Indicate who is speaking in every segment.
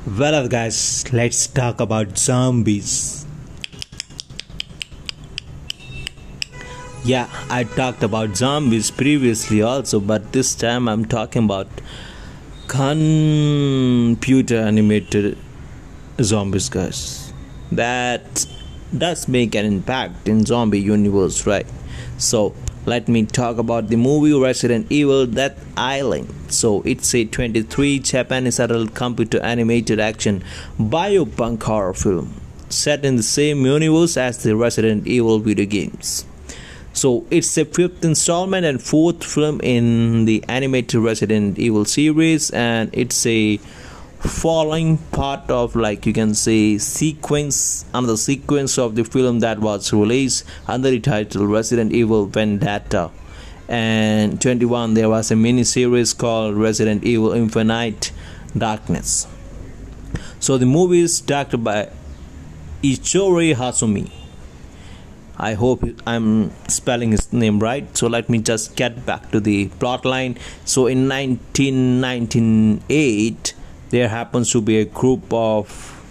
Speaker 1: Well, guys, let's talk about zombies. Yeah, I talked about zombies previously also, but this time I'm talking about computer animated zombies, guys. That does make an impact in zombie universe, right? So let me talk about the movie Resident Evil Death Island. So it's a 23 Japanese adult computer animated action biopunk horror film set in the same universe as the Resident Evil video games. So it's the fifth installment and fourth film in the animated Resident Evil series, and it's a following part of, like you can say, another sequence of the film that was released under the title Resident Evil Vendetta. And 21 there was a mini series called Resident Evil Infinite Darkness. So the movie is directed by Ichiro Hasumi. I hope I'm spelling his name right. So let me just get back to the plot line. So in 1998, there happens to be a group of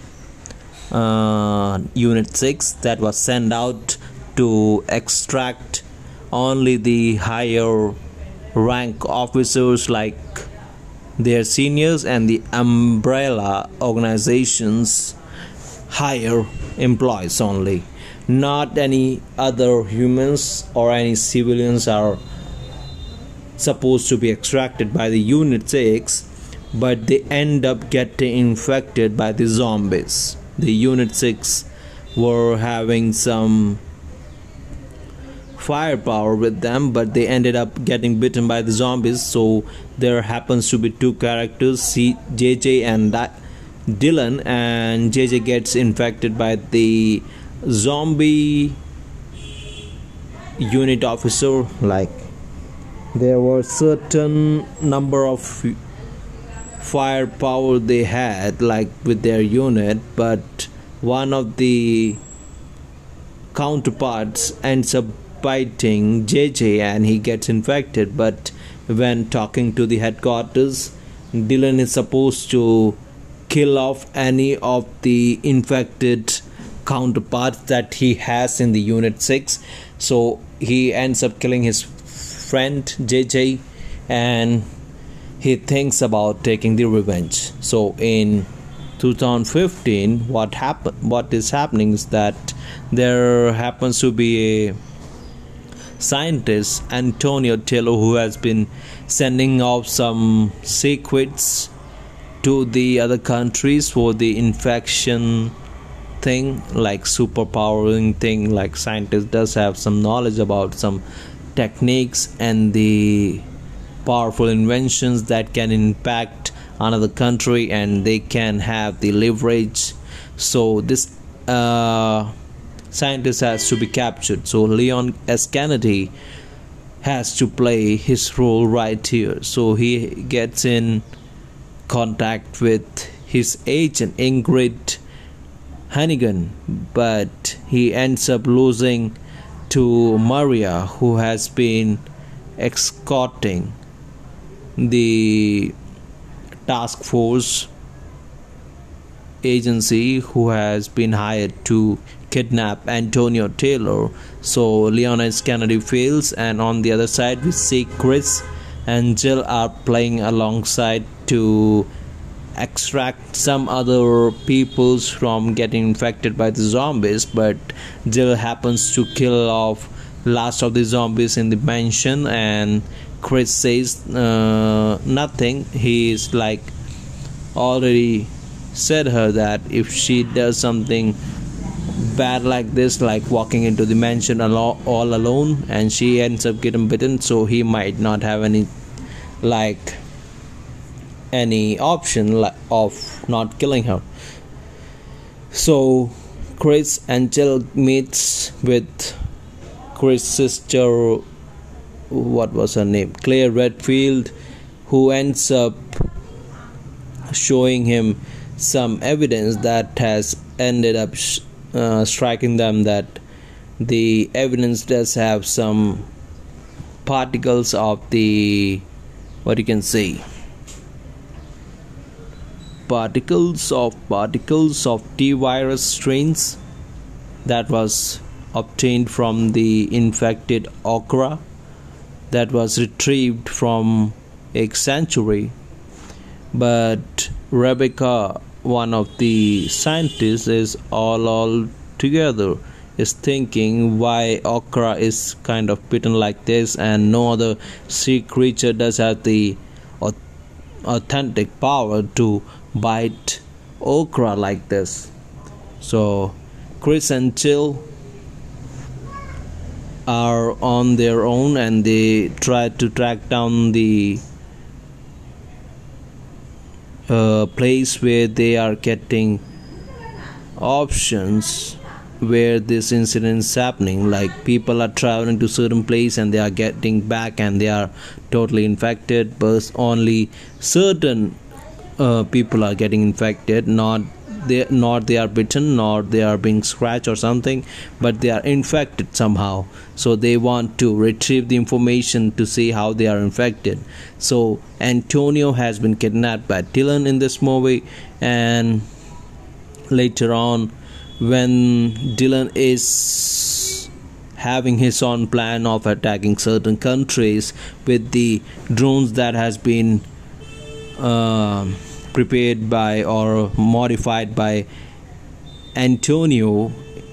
Speaker 1: Unit 6 that was sent out to extract only the higher rank officers, like their seniors, and the umbrella organizations higher employees only. Not any other humans or any civilians are supposed to be extracted by the Unit 6, but they end up getting infected by the zombies. The Unit 6 were having some firepower with them, but they ended up getting bitten by the zombies. So there happens to be two characters, JJ and Dylan, and JJ gets infected by the zombie unit officer. Like, there were certain number of firepower they had, like with their unit, but one of the counterparts ends up biting JJ and he gets infected. But when talking to the headquarters, Dylan is supposed to kill off any of the infected counterparts that he has in the Unit 6. So he ends up killing his friend JJ, and he thinks about taking the revenge. So in 2015, what is happening is that there happens to be a scientist, Antonio Taylor, who has been sending off some secrets to the other countries for the infection thing, like superpowering thing. Like, scientist does have some knowledge about some techniques and the powerful inventions that can impact another country, and they can have the leverage. So this scientist has to be captured. So Leon S. Kennedy has to play his role right here. So he gets in contact with his agent Ingrid Hannigan, but he ends up losing to Maria, who has been escorting the task force agency who has been hired to kidnap Antonio Taylor. So Leon S. Kennedy fails, and on the other side we see Chris and Jill are playing alongside to extract some other peoples from getting infected by the zombies. But Jill happens to kill off last of the zombies in the mansion, and Chris says nothing. He's like already said her that if she does something bad like this, like walking into the mansion all alone, and she ends up getting bitten, so he might not have any option of not killing her. So Chris and Jill meets with Chris' sister, what was her name, Claire Redfield, who ends up showing him some evidence that has ended up striking them that the evidence does have some particles of the, what you can say, particles of T virus strains that was obtained from the infected okra that was retrieved from a sanctuary. But Rebecca, one of the scientists, is all together is thinking why okra is kind of bitten like this, and no other sea creature does have the authentic power to bite okra like this. So Chris and Jill are on their own, and they try to track down the place where they are getting options where this incident is happening. Like, people are traveling to certain place and they are getting back and they are totally infected, but only certain people are getting infected. Not they are bitten, nor they are being scratched or something, but they are infected somehow. So they want to retrieve the information to see how they are infected. So Antonio has been kidnapped by Dylan in this movie, and later on, when Dylan is having his own plan of attacking certain countries with the drones that has been prepared by or modified by Antonio,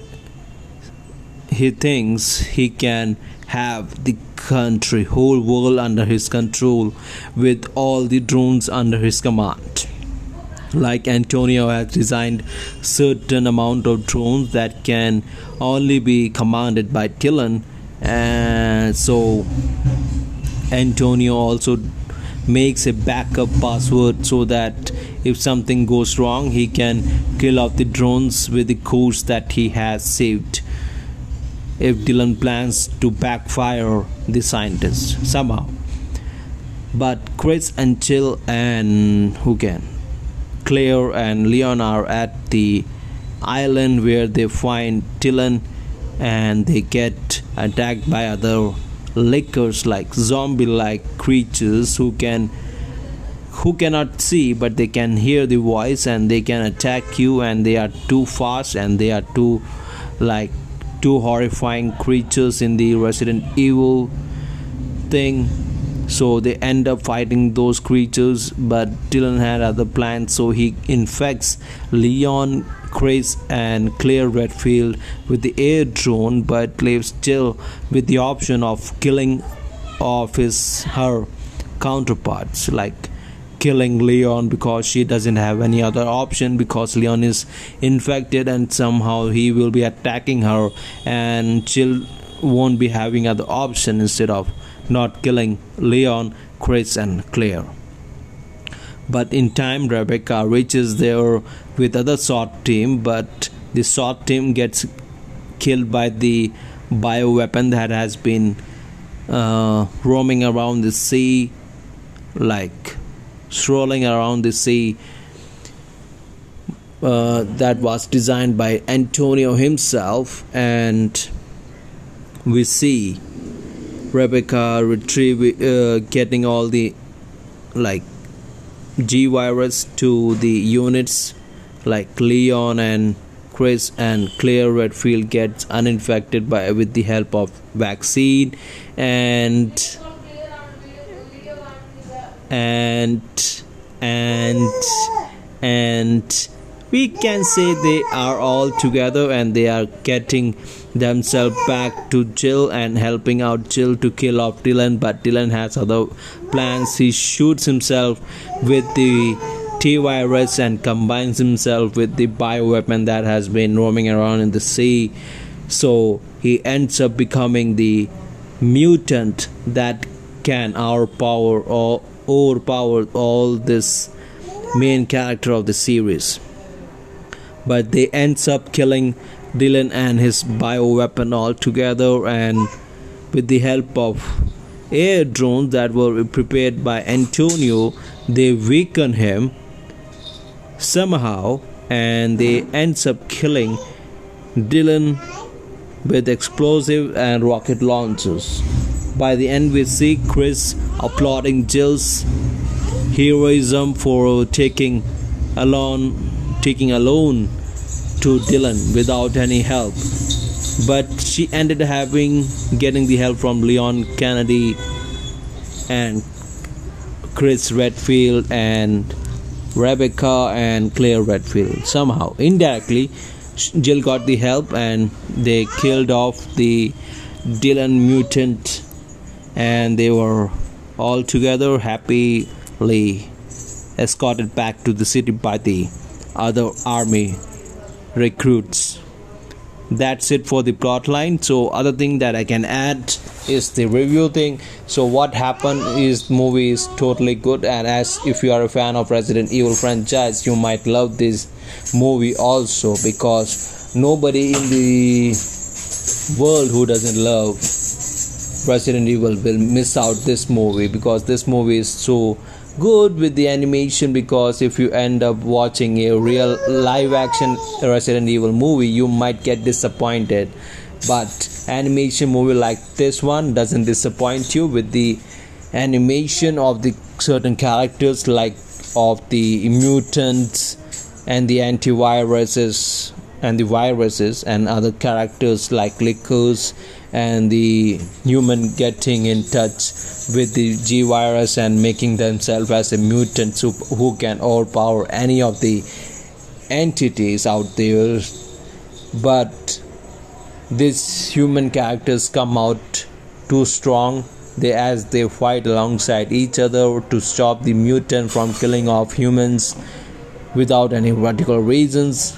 Speaker 1: he thinks he can have the whole world under his control with all the drones under his command. Like, Antonio has designed certain amount of drones that can only be commanded by Dylan, and so Antonio also makes a backup password so that if something goes wrong, he can kill off the drones with the codes that he has saved if Dylan plans to backfire the scientists somehow. But Chris and Jill and Claire and Leon are at the island where they find Dylan, and they get attacked by other lickers, like zombie-like creatures who cannot see, but they can hear the voice and they can attack you, and they are too fast and they are too horrifying creatures in the Resident Evil thing. So they end up fighting those creatures, but Dylan had other plans, so he infects Leon, Chris and Claire Redfield with the air drone, but leaves Jill with the option of killing off her counterparts, like killing Leon, because she doesn't have any other option, because Leon is infected and somehow he will be attacking her, and Jill won't be having other option instead of not killing Leon, Chris and Claire. But in time, Rebecca reaches there with other SWAT team, but the SWAT team gets killed by the bioweapon that has been roaming around the sea, like strolling around the sea, that was designed by Antonio himself. And we see Rebecca getting all the G virus to the units, like Leon and Chris and Claire Redfield gets uninfected with the help of vaccine, and we can say they are all together and they are getting themselves back to Jill and helping out Jill to kill off Dylan. But Dylan has other plans. He shoots himself with the T virus and combines himself with the bioweapon that has been roaming around in the sea. So he ends up becoming the mutant that can overpower all this main character of the series. But they ends up killing Dylan and his bioweapon all together, and with the help of air drones that were prepared by Antonio, they weaken him somehow, and they ends up killing Dylan with explosive and rocket launchers. By the end, we see Chris applauding Jill's heroism for taking alone, taking alone to Dylan without any help. But she ended having getting the help from Leon Kennedy and Chris Redfield and Rebecca and Claire Redfield. Somehow, indirectly, Jill got the help and they killed off the Dylan mutant, and they were all together happily escorted back to the city by the other army recruits. That's it for the plot line. So other thing that I can add is the review thing. So what happened is movie is totally good, and as if you are a fan of Resident Evil franchise, you might love this movie also, because nobody in the world who doesn't love Resident Evil will miss out this movie, because this movie is so good with the animation. Because if you end up watching a real live action Resident Evil movie, you might get disappointed, but animation movie like this one doesn't disappoint you with the animation of the certain characters, like of the mutants and the antiviruses and the viruses and other characters like Lickers, and the human getting in touch with the G virus and making themselves as a mutant who can overpower any of the entities out there. But these human characters come out too strong, as they fight alongside each other to stop the mutant from killing off humans without any particular reasons.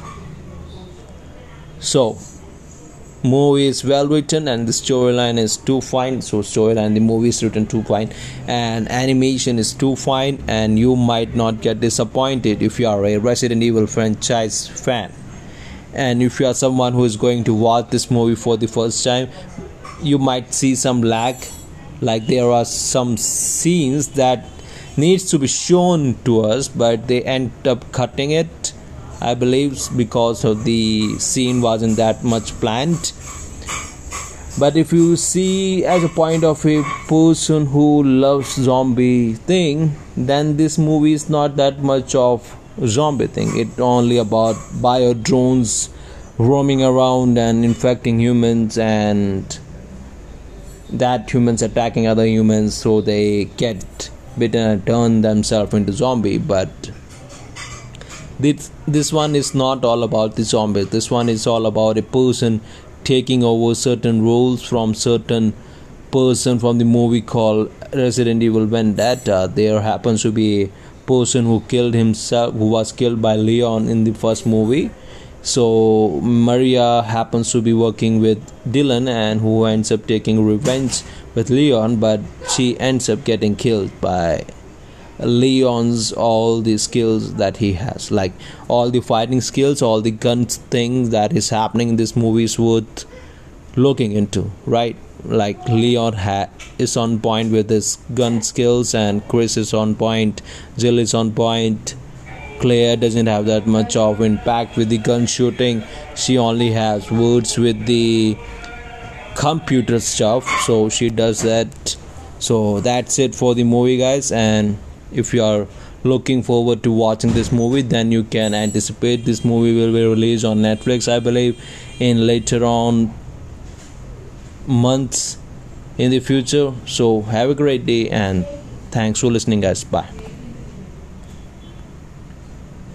Speaker 1: So movie is well written and the storyline is too fine. So storyline, the movie is written too fine and animation is too fine, and you might not get disappointed if you are a Resident Evil franchise fan. And if you are someone who is going to watch this movie for the first time, you might see some lag, like there are some scenes that needs to be shown to us, but they end up cutting it, I believe, because of the scene wasn't that much planned. But if you see as a point of a person who loves zombie thing, then this movie is not that much of zombie thing. It's only about bio drones roaming around and infecting humans, and that humans attacking other humans so they get bitten and turn themselves into zombie. But this one is not all about the zombies. This one is all about a person taking over certain roles from certain person from the movie called Resident Evil Vendetta. There happens to be a person who killed himself, who was killed by Leon in the first movie. So Maria happens to be working with Dylan, and who ends up taking revenge with Leon, but she ends up getting killed by Leon's all the skills that he has, like all the fighting skills, all the guns things that is happening in this movie is worth looking into, right? Like Leon is on point with his gun skills, and Chris is on point, Jill is on point. Claire doesn't have that much of impact with the gun shooting. She only has words with the computer stuff, so she does that. So that's it for the movie, guys. And if you are looking forward to watching this movie, then you can anticipate this movie will be released on Netflix, I believe, in later on months in the future. So have a great day, and thanks for listening, guys. Bye.